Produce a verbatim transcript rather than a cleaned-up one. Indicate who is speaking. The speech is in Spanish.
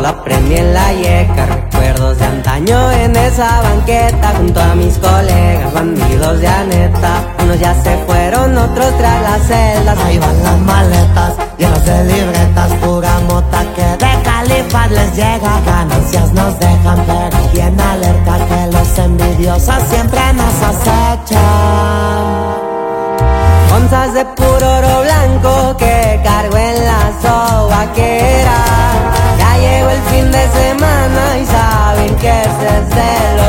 Speaker 1: la aprendí en la yeca. Recuerdos de antaño en esa banqueta, junto a mis colegas, bandidos de aneta. Unos ya se fueron, otros tras las celdas.
Speaker 2: Ahí van las maletas, llenas de libretas, pura mota que de califas les llega. Ganancias nos dejan, pero bien alerta que los envidiosos siempre nos acechan.
Speaker 1: Onzas de puro oro blanco que cargo en la sobaquera. Ya llegó el fin de semana y saben que este es de